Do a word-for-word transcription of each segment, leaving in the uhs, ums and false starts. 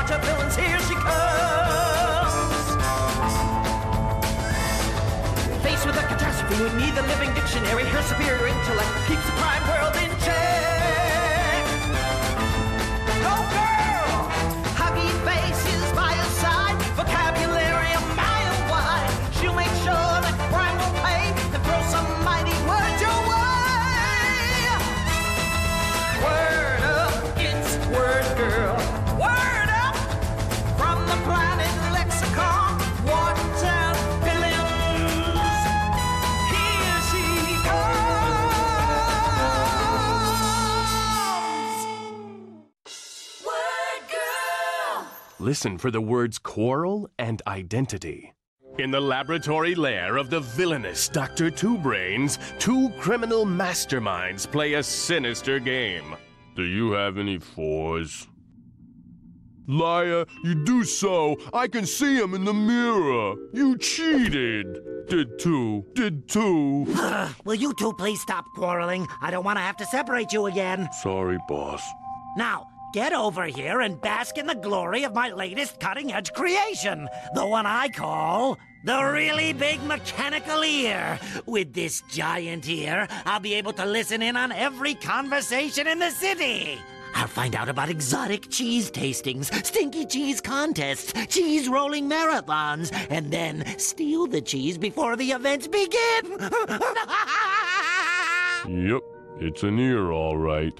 bunch of villains, here she comes. Faced with a catastrophe, we need the living dictionary. Her superior intellect keeps the crime world in check. Go girl! Huggy face is by her side, vocabulary a mile wide. She'll make sure that crime will pay and throw some mighty words your way. Word up, it's Word Girl. Word up from the planet lexicon. Watertown villains. Here she comes. Word Girl. Listen for the words quarrel and identity. In the laboratory lair of the villainous Doctor Two Brains, two criminal masterminds play a sinister game. Do you have any fours? Liar, you do so. I can see him in the mirror. You cheated. Did two. Did two. Will you two please stop quarreling? I don't want to have to separate you again. Sorry, boss. Now, get over here and bask in the glory of my latest cutting-edge creation. The one I call the really big mechanical ear. With this giant ear, I'll be able to listen in on every conversation in the city. I'll find out about exotic cheese tastings, stinky cheese contests, cheese rolling marathons, and then steal the cheese before the events begin. Yep, it's an ear, all right.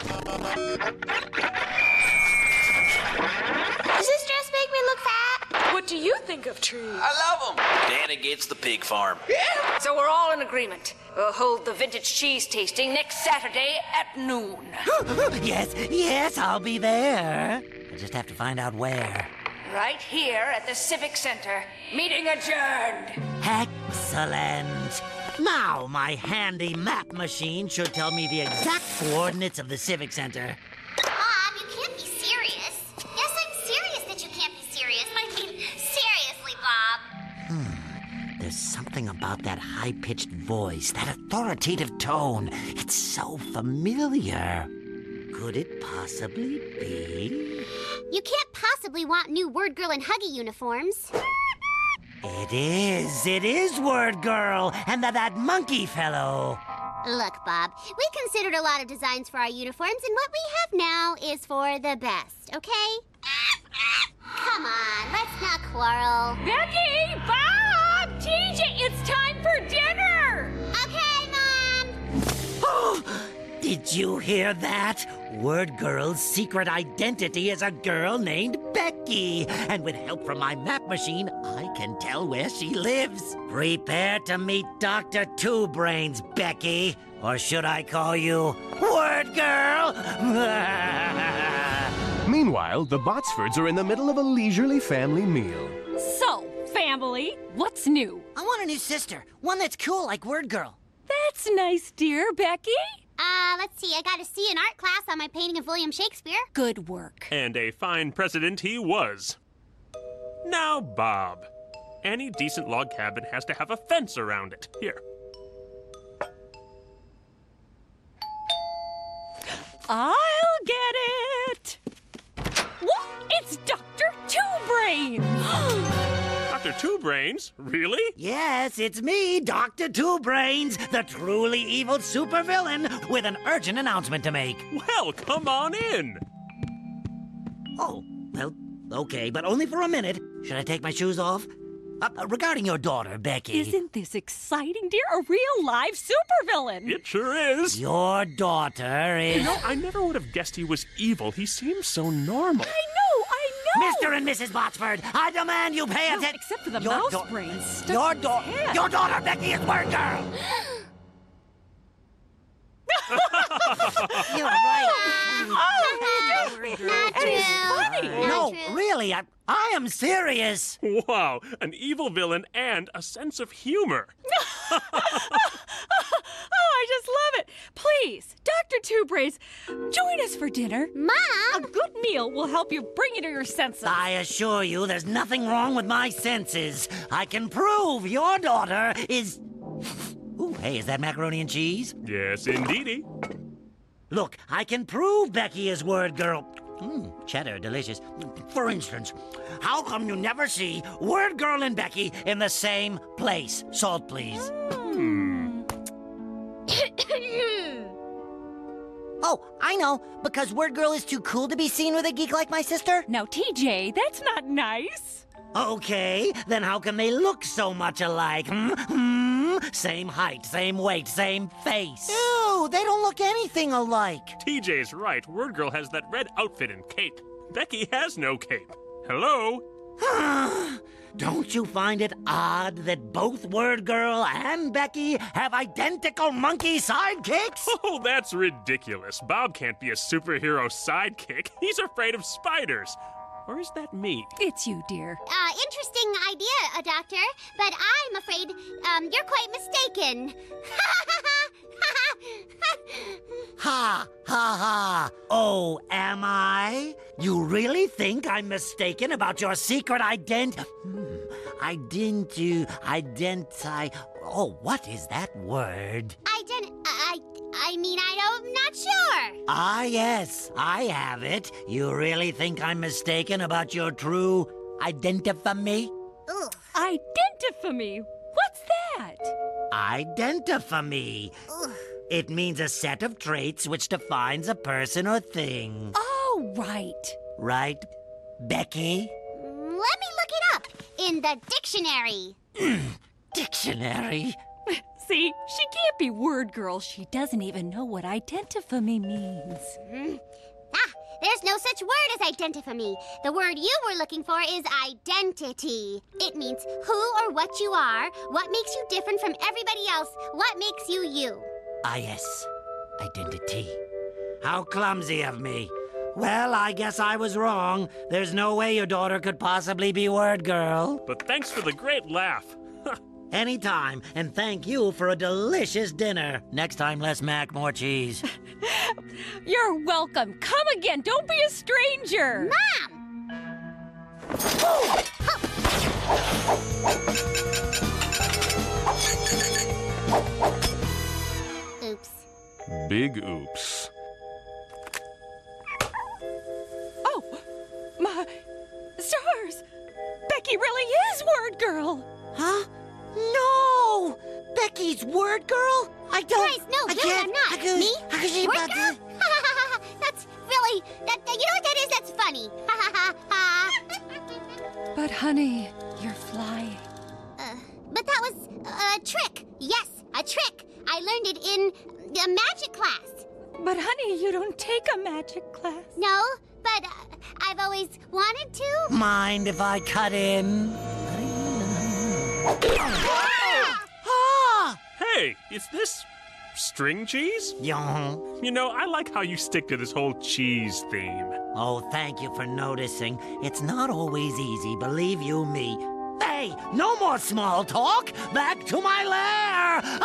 Does this dress make me look fat? What do you think of trees? I love them. Danny gets the pig farm. Yeah. So we're all in agreement. We'll hold the vintage cheese tasting next Saturday at noon. Yes, yes, I'll be there. I just have to find out where. Right here at the Civic Center. Meeting adjourned. Excellent. Now my handy map machine should tell me the exact coordinates of the Civic Center. Mom, you can't be serious. Yes, I'm serious that you can't be serious. I mean, seriously, Bob. Hmm. There's something about that high-pitched voice, that authoritative tone. It's so familiar. Could it possibly be? You can't possibly want new Word Girl and Huggy uniforms. It is. It is Word Girl and that, that monkey fellow. Look, Bob, we considered a lot of designs for our uniforms, and what we have now is for the best, okay? Come on, let's not quarrel. Becky! Bob! T J, it's time for dinner! Okay, Mom! Oh, did you hear that? Word Girl's secret identity is a girl named Becky. And with help from my map machine, I can tell where she lives. Prepare to meet Doctor Two Brains, Becky. Or should I call you Word Girl? Meanwhile, the Botsfords are in the middle of a leisurely family meal. So, family, what's new? I want a new sister. One that's cool like Word Girl. That's nice, dear Becky. Uh, let's see. I got a C in art class on my painting of William Shakespeare. Good work. And a fine president he was. Now, Bob. Any decent log cabin has to have a fence around it. Here. I'll get it. What? It's Doctor Two Brains. Doctor Two Brains? Really? Yes, it's me, Doctor Two Brains, the truly evil supervillain, with an urgent announcement to make. Well, come on in. Oh, well, okay, but only for a minute. Should I take my shoes off? Uh, uh, regarding your daughter, Becky. Isn't this exciting, dear? A real live supervillain. It sure is. Your daughter is... You know, I never would have guessed he was evil. He seems so normal. I know, I know. Mister and Missus Botsford, I demand you pay No, attention. except for the Your mouse da- brains stuck Your, in his da- head. your daughter, Becky, is Word Girl. You're right. Oh, Not true. funny. Not No, true. really, I, I am serious. Wow, an evil villain and a sense of humor. Oh, I just love it. Please, Doctor Two Brains, join us for dinner. A Mom! good meal will help you bring you to your senses. I assure you there's nothing wrong with my senses. I can prove your daughter is... Ooh, hey, is that macaroni and cheese? Yes, indeedy. Look, I can prove Becky is Word Girl. Mmm, cheddar, delicious. For instance, how come you never see Word Girl and Becky in the same place? Salt, please. Oh, I know. Because Word Girl is too cool to be seen with a geek like my sister? Now, T J, that's not nice. Okay, then how can they look so much alike? Hmm? Hmm? Same height, same weight, same face. Ew, they don't look anything alike. T J's right. Word Girl has that red outfit and cape. Becky has no cape. Hello? Don't you find it odd that both Word Girl and Becky have identical monkey sidekicks? Oh, that's ridiculous. Bob can't be a superhero sidekick. He's afraid of spiders. Or is that me? It's you, dear. Uh, interesting idea, uh, Doctor, but I'm afraid, um, you're quite mistaken. Ha, ha, ha. Oh, am I? You really think I'm mistaken about your secret ident... Hmm. Identi... Identi... Oh, what is that word? Ident... I... I mean, I don't... not sure. Ah, yes, I have it. You really think I'm mistaken about your true identify-me? Ugh. Identify-me? What's that? Identify-me. Ugh. It means a set of traits which defines a person or thing. Oh, right. Right, Becky? Let me look it up in the dictionary. Dictionary? See, she can't be Word Girl. She doesn't even know what identify-me means. Mm. Ah, there's no such word as identify-me. The word you were looking for is identity. It means who or what you are, what makes you different from everybody else, what makes you you. Ah, yes. Identity. How clumsy of me. Well, I guess I was wrong. There's no way your daughter could possibly be Word Girl. But thanks for the great laugh. Anytime, and thank you for a delicious dinner. Next time, less mac, more cheese. You're welcome. Come again. Don't be a stranger. Mom! Oops. Big oops. Oh, my stars! Becky really is Word Girl. Huh? No! Becky's Word Girl? I don't... Guys, no, I no, can't, I'm not. I could, Me? I could see Word about Girl? the- That's really... That, you know what that is? That's funny. But honey, you're flying. uh, but that was a trick. Yes, a trick. I learned it in the magic class. But honey, you don't take a magic class. No, but uh, I've always wanted to. Mind if I cut in? Ah! Hey, is this string cheese? Yon. You know, I like how you stick to this whole cheese theme. Oh, thank you for noticing. It's not always easy, believe you me. Hey, no more small talk. Back to my lair.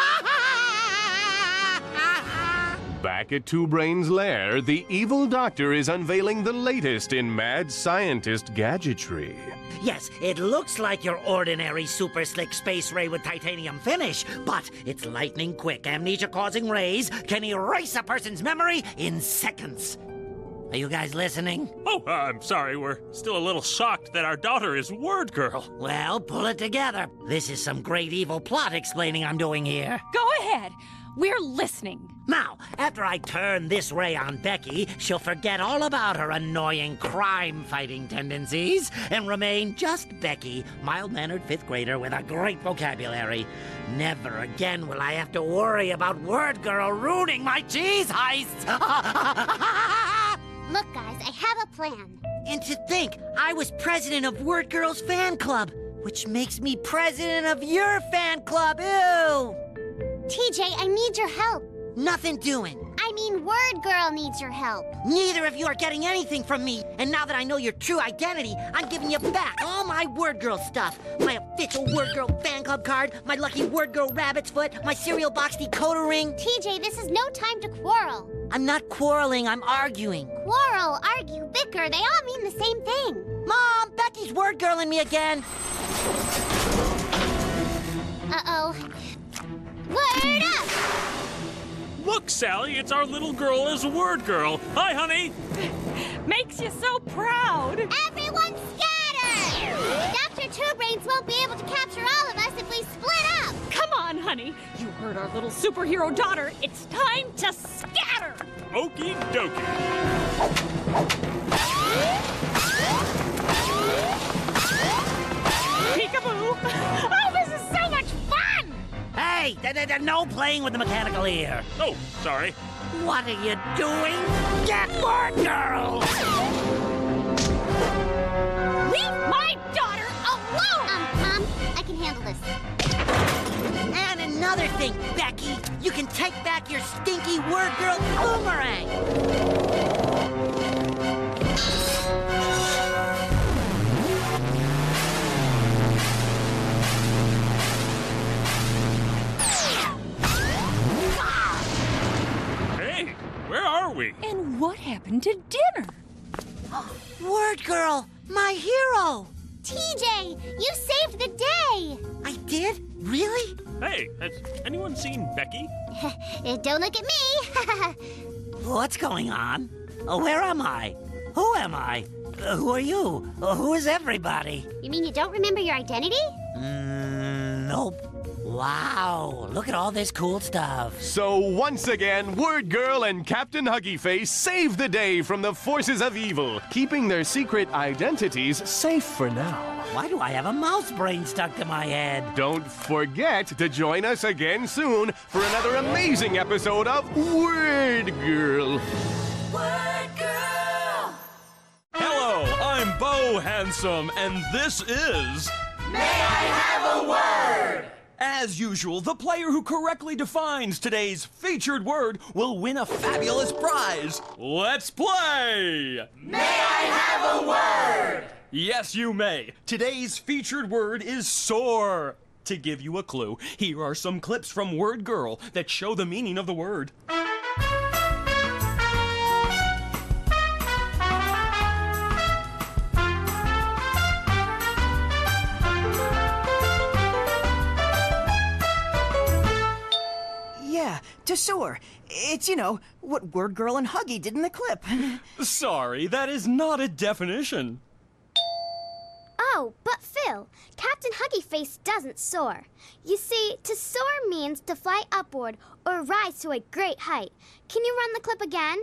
Back at Two Brains' lair, the evil doctor is unveiling the latest in mad scientist gadgetry. Yes, it looks like your ordinary super slick space ray with titanium finish, but its lightning quick, amnesia-causing rays can erase a person's memory in seconds. Are you guys listening? Oh, uh, I'm sorry, we're still a little shocked that our daughter is Word Girl. Well, pull it together. This is some great evil plot explaining I'm doing here. Go ahead. We're listening. Now, after I turn this ray on Becky, she'll forget all about her annoying crime-fighting tendencies and remain just Becky, mild-mannered fifth grader with a great vocabulary. Never again will I have to worry about Word Girl ruining my cheese heists. Look, guys, I have a plan. And to think, I was president of Word Girl's fan club, which makes me president of your fan club. Ew! T J, I need your help. Nothing doing. I mean, Word Girl needs your help. Neither of you are getting anything from me. And now that I know your true identity, I'm giving you back all my Word Girl stuff. My official Word Girl fan club card, my lucky Word Girl rabbit's foot, my cereal box decoder ring. T J, this is no time to quarrel. I'm not quarreling, I'm arguing. Quarrel, argue, bicker, they all mean the same thing. Mom, Becky's Word Girling me again. Uh-oh. Word up! Look, Sally, it's our little girl as Word Girl. Hi, honey. Makes you so proud. Everyone scatter! Doctor Two Brains won't be able to capture all of us if we split up! Come on, honey. You heard our little superhero daughter. It's time to scatter. Okie dokie. Peekaboo. Oh, this is so much fun! Hey, th- th- th- no playing with the mechanical ear. Oh, sorry. What are you doing? Get Word Girl! Leave my daughter alone! Um, Mom, I can handle this. And another thing, Becky, you can take back your stinky Word Girl boomerang. Hey, where are we? And what happened to dinner? Word Girl, my hero. T J, you saved the day! I did? Really? Hey, has anyone seen Becky? Don't look at me! What's going on? Uh, where am I? Who am I? Uh, who are you? Uh, who is everybody? You mean you don't remember your identity? Mm, nope. Wow, look at all this cool stuff. So once again, Word Girl and Captain Huggy Face save the day from the forces of evil, keeping their secret identities safe for now. Why do I have a mouse brain stuck to my head? Don't forget to join us again soon for another amazing episode of Word Girl. Word Girl! Hello, I'm Bo Handsome, and this is... May I have a word? As usual, the player who correctly defines today's featured word will win a fabulous prize. Let's play! May I have a word? Yes, you may. Today's featured word is soar. To give you a clue, here are some clips from Word Girl that show the meaning of the word. Yeah, to soar. It's, you know, what Word Girl and Huggy did in the clip. Sorry, that is not a definition. Oh, but Phil, Captain Huggy Face doesn't soar. You see, to soar means to fly upward or rise to a great height. Can you run the clip again?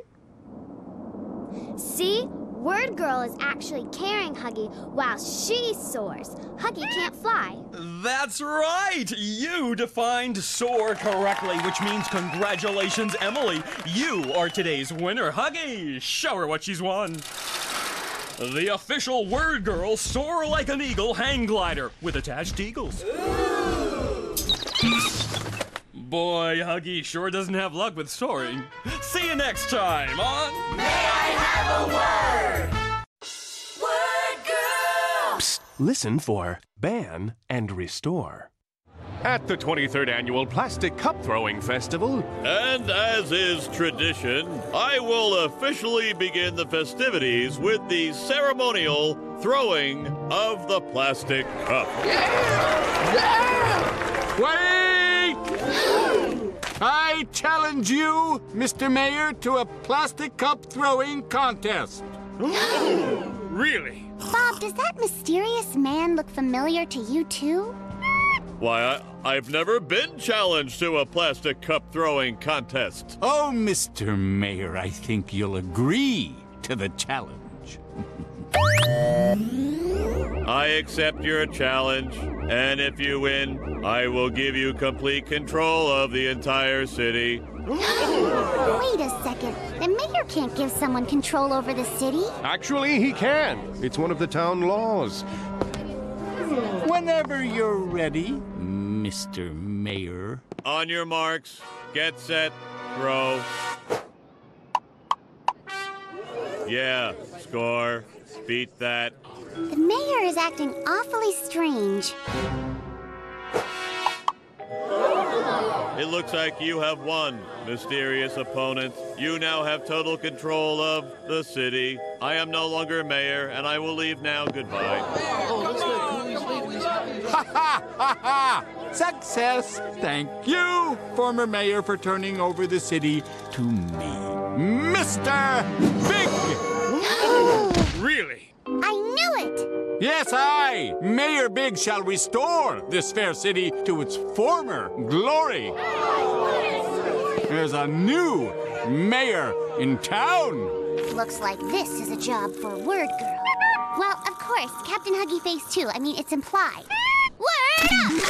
See? Word Girl is actually carrying Huggy while she soars. Huggy can't fly. That's right! You defined soar correctly, which means congratulations, Emily. You are today's winner, Huggy. Show her what she's won. The official Word Girl Soar Like an Eagle hang glider with attached eagles. Boy, Huggy sure doesn't have luck with soaring. See you next time on... May I have a word? Word Girl! Psst, listen for ban and restore. At the twenty-third Annual Plastic Cup Throwing Festival, and as is tradition, I will officially begin the festivities with the ceremonial throwing of the plastic cup. Yeah! Yeah! Wait! I challenge you, Mister Mayor, to a plastic cup throwing contest. Really? Bob, does that mysterious man look familiar to you too? Why, I, I've never been challenged to a plastic cup throwing contest. Oh, Mister Mayor, I think you'll agree to the challenge. I accept your challenge, and if you win, I will give you complete control of the entire city. Wait a second. The mayor can't give someone control over the city. Actually, he can. It's one of the town laws. Whenever you're ready, Mister Mayor. On your marks, get set, throw. Yeah, score. Beat that. The mayor is acting awfully strange. It looks like you have won, mysterious opponent. You now have total control of the city. I am no longer mayor, and I will leave now. Goodbye. Ha ha ha ha! Success! Thank you, former mayor, for turning over the city to me, Mister Big Really? I knew it! Yes, I, Mayor Big, shall restore this fair city to its former glory. There's a new mayor in town. Looks like this is a job for Word Girl. Well, of course, Captain Huggy Face too. I mean, it's implied. Word up!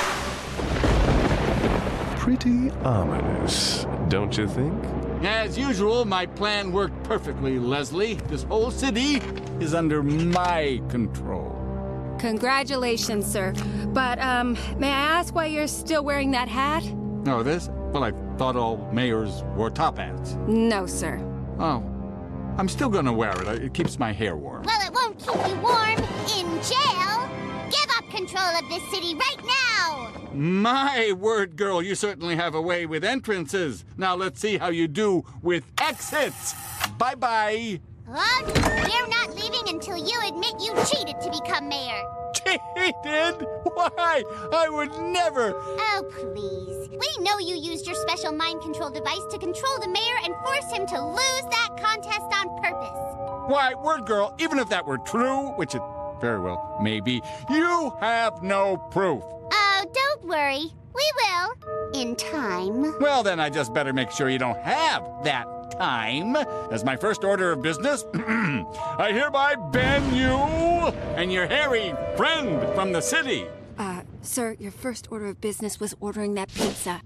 Pretty ominous, don't you think? As usual, my plan worked perfectly, Leslie. This whole city is under my control. Congratulations, sir. But, um, may I ask why you're still wearing that hat? Oh, this? Well, I thought all mayors wore top hats. No, sir. Oh, I'm still gonna wear it. It keeps my hair warm. Well, it won't keep you warm in jail. Give up control of this city right now! My word, girl, you certainly have a way with entrances. Now let's see how you do with exits. Bye-bye. Oh, we're not leaving until you admit you cheated to become mayor. Cheated? Why? I would never. Oh, please. We know you used your special mind control device to control the mayor and force him to lose that contest on purpose. Why, word girl, even if that were true, which it very well may be, you have no proof. Oh, don't worry. We will. In time. Well, then I just better make sure you don't have that time. As my first order of business, I hereby ban you and your hairy friend from the city. Uh, sir, your first order of business was ordering that pizza.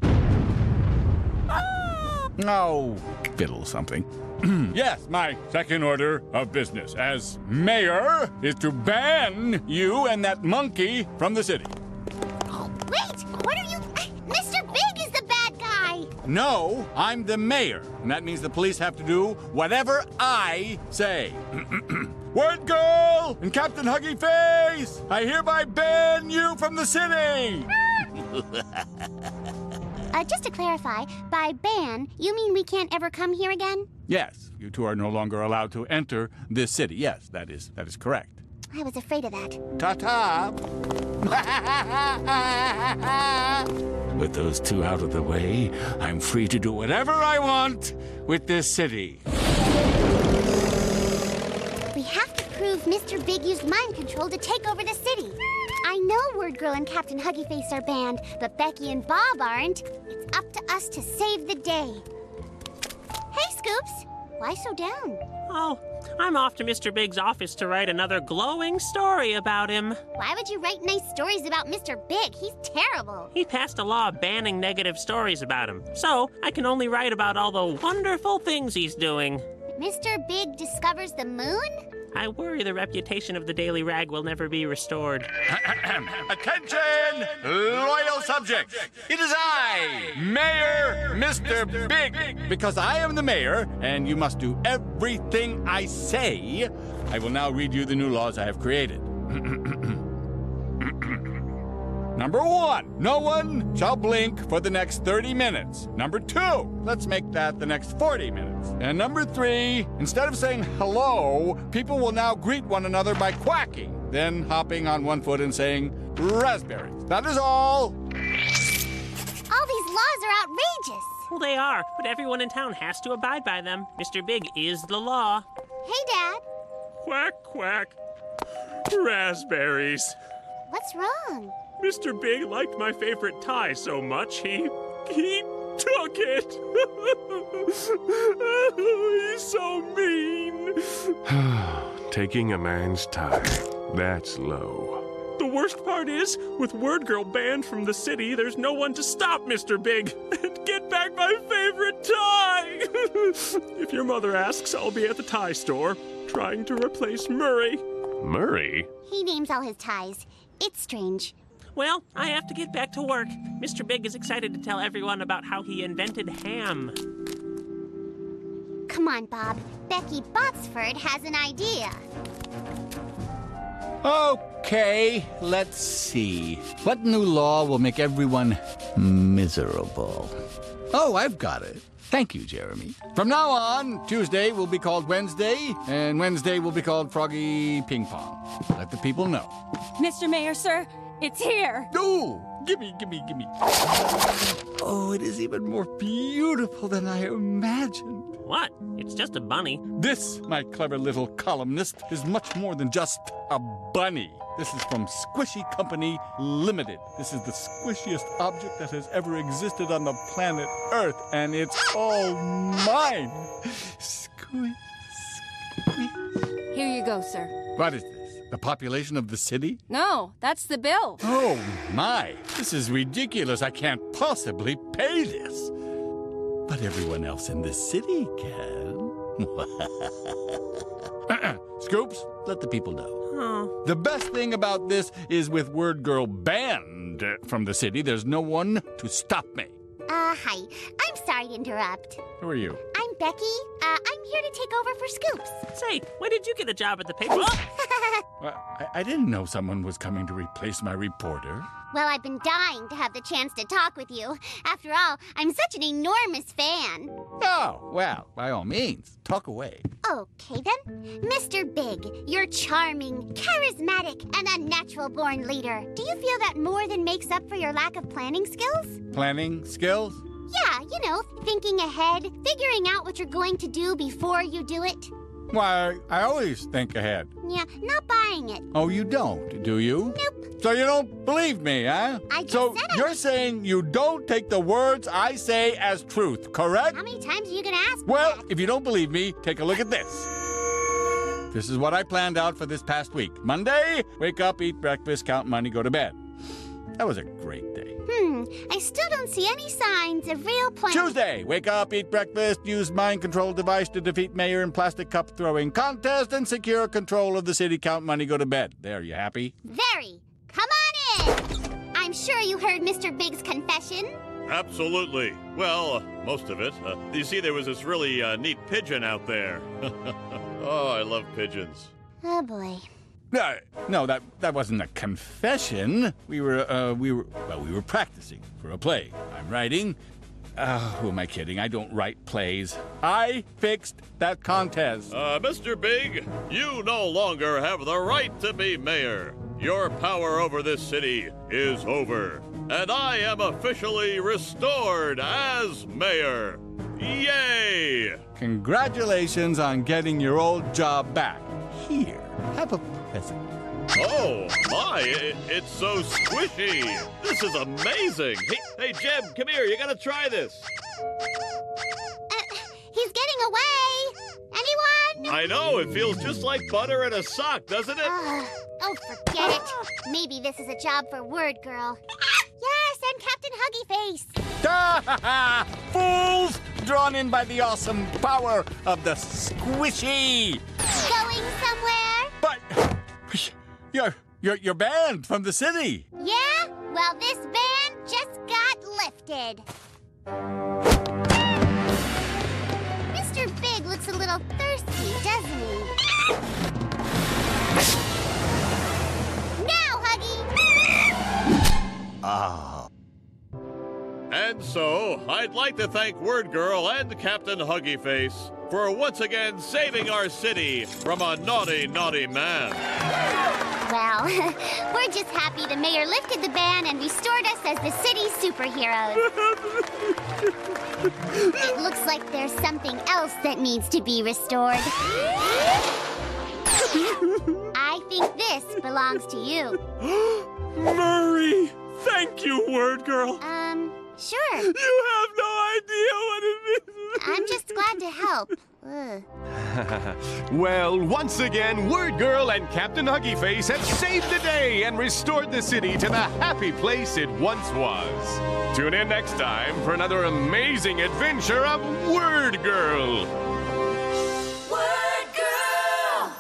No, fiddle something. Yes, my second order of business as mayor is to ban you and that monkey from the city. Wait, what are you... Mister Big is the bad guy. No, I'm the mayor, and that means the police have to do whatever I say. Word Girl and Captain Huggy Face, I hereby ban you from the city. uh, just to clarify, by ban, you mean we can't ever come here again? Yes, you two are no longer allowed to enter this city. Yes, that is that is correct. I was afraid of that. Ta-ta. With those two out of the way, I'm free to do whatever I want with this city. We have to prove Mister Big used mind control to take over the city. I know Word Girl and Captain Huggy Face are banned, but Becky and Bob aren't. It's up to us to save the day. Hey, Scoops. Why so down? Oh, I'm off to Mister Big's office to write another glowing story about him. Why would you write nice stories about Mister Big? He's terrible. He passed a law banning negative stories about him, so I can only write about all the wonderful things he's doing. Mister Big discovers the moon? I worry the reputation of the Daily Rag will never be restored. Attention, loyal subjects! It is I, Mayor Mister Big. Because I am the mayor, and you must do everything I say, I will now read you the new laws I have created. Number one, no one shall blink for the next thirty minutes. Number two, let's make that the next forty minutes. And number three, instead of saying hello, people will now greet one another by quacking, then hopping on one foot and saying raspberries. That is all. All these laws are outrageous. Well, they are, but everyone in town has to abide by them. Mister Big is the law. Hey, Dad. Quack, quack. Raspberries. What's wrong? Mister Big liked my favorite tie so much, he... he took it. He's so mean. Taking a man's tie, that's low. The worst part is, with Word Girl banned from the city, there's no one to stop Mister Big and get back my favorite tie. If your mother asks, I'll be at the tie store, trying to replace Murray. Murray? He names all his ties. It's strange. Well, I have to get back to work. Mister Big is excited to tell everyone about how he invented ham. Come on, Bob. Becky Botsford has an idea. Okay, let's see. What new law will make everyone miserable? Oh, I've got it. Thank you, Jeremy. From now on, Tuesday will be called Wednesday, and Wednesday will be called Froggy Ping Pong. Let the people know. Mister Mayor, sir, it's here. Ooh, Gimme, gimme, gimme. Oh, it is even more beautiful than I imagined. What? It's just a bunny. This, my clever little columnist, is much more than just a bunny. This is from Squishy Company Limited. This is the squishiest object that has ever existed on the planet Earth, and it's all mine. Squish, squish. Here you go, sir. What is this? The population of the city? No, that's the bill. Oh, my. This is ridiculous. I can't possibly pay this. But everyone else in the city can. Scoops, let the people know. Oh. The best thing about this is with Word Girl banned from the city, there's no one to stop me. Uh, hi. I'm sorry to interrupt. Who are you? I'm Becky. Uh, I'm here to take over for Scoops. Say, when did you get a job at the paper? Well, I, I didn't know someone was coming to replace my reporter. Well, I've been dying to have the chance to talk with you. After all, I'm such an enormous fan. Oh, well, by all means, talk away. Okay, then. Mister Big, you're charming, charismatic, and a natural-born leader. Do you feel that more than makes up for your lack of planning skills? Planning skills? Yeah, you know, thinking ahead, figuring out what you're going to do before you do it. Why, I always think ahead. Yeah, not buying it. Oh, you don't, do you? Nope. So you don't believe me, huh? I just so said I... you're saying you don't take the words I say as truth, correct? How many times are you going to ask Well, that? if you don't believe me, take a look at this. This is what I planned out for this past week. Monday, wake up, eat breakfast, count money, go to bed. That was a great day. Hmm, I still don't see any signs of real planning. Tuesday, wake up, eat breakfast, use mind control device to defeat mayor in plastic cup throwing contest, and secure control of the city, count money, go to bed. There, you happy? Very. Come on in. I'm sure you heard Mister Big's confession. Absolutely. Well, uh, most of it. Uh, you see, there was this really uh, neat pigeon out there. Oh, I love pigeons. Oh, boy. No, no, that that wasn't a confession. We were, uh, we were, well, we were practicing for a play. I'm writing. Uh, who am I kidding? I don't write plays. I fixed that contest. Uh, Mister Big, you no longer have the right to be mayor. Your power over this city is over, and I am officially restored as mayor. Yay! Congratulations on getting your old job back. Here, have a present. Oh, my, it, it's so squishy. This is amazing. Hey, hey, Jeb, come here. You gotta try this. Uh, he's getting away. Anyone? I know, it feels just like butter in a sock, doesn't it? Uh, oh, forget it. Maybe this is a job for Word Girl. Yes, and Captain Huggy Face. Fools! Drawn in by the awesome power of the squishy. Going somewhere? But you're you're you're banned from the city. Yeah? Well, this ban just got lifted. Mister Big looks a little thirsty, doesn't he? Now, Huggy! Ah. And so, I'd like to thank Word Girl and Captain Huggy Face for once again saving our city from a naughty, naughty man. Well, we're just happy the mayor lifted the ban and restored us as the city's superheroes. It looks like there's something else that needs to be restored. I think this belongs to you. Murray! Thank you, Word Girl. Um, sure. You have no idea what it means. I'm just glad to help. Ugh. Well, once again, Word Girl and Captain Huggy Face have saved the day and restored the city to the happy place it once was. Tune in next time for another amazing adventure of Word Girl. Word Girl!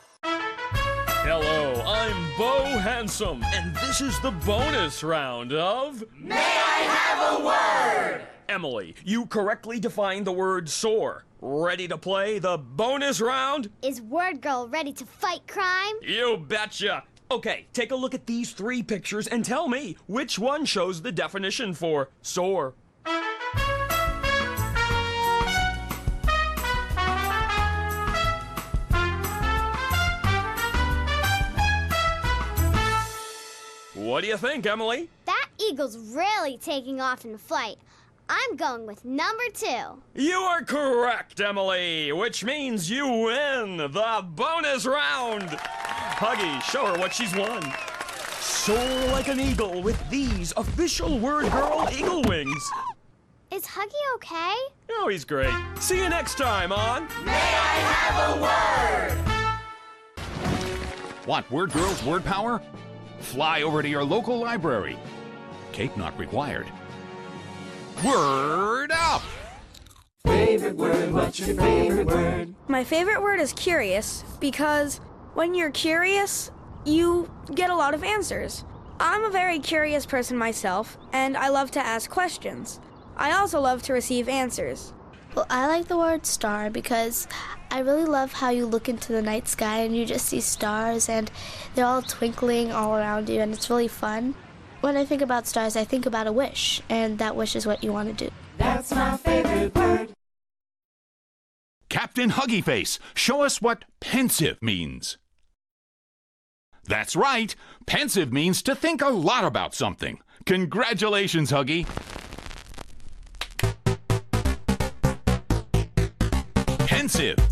Hello, I'm Bo Handsome, and this is the bonus round of... May I have a word? Emily, you correctly defined the word soar. Ready to play the bonus round? Is Word Girl ready to fight crime? You betcha! Okay, take a look at these three pictures and tell me which one shows the definition for soar. What do you think, Emily? That eagle's really taking off in flight. I'm going with number two. You are correct, Emily, which means you win the bonus round. Huggy, show her what she's won. Soar like an eagle with these official Word Girl eagle wings. Is Huggy okay? Oh, he's great. See you next time on May I Have a Word? Want Word Girl's word power? Fly over to your local library. Cape not required. Word up! Favorite word, what's your favorite word? My favorite word is curious because when you're curious, you get a lot of answers. I'm a very curious person myself, and I love to ask questions. I also love to receive answers. Well, I like the word star because I really love how you look into the night sky and you just see stars and they're all twinkling all around you and it's really fun. When I think about stars, I think about a wish, and that wish is what you want to do. That's my favorite word. Captain Huggy Face, show us what pensive means. That's right. Pensive means to think a lot about something. Congratulations, Huggy. Pensive.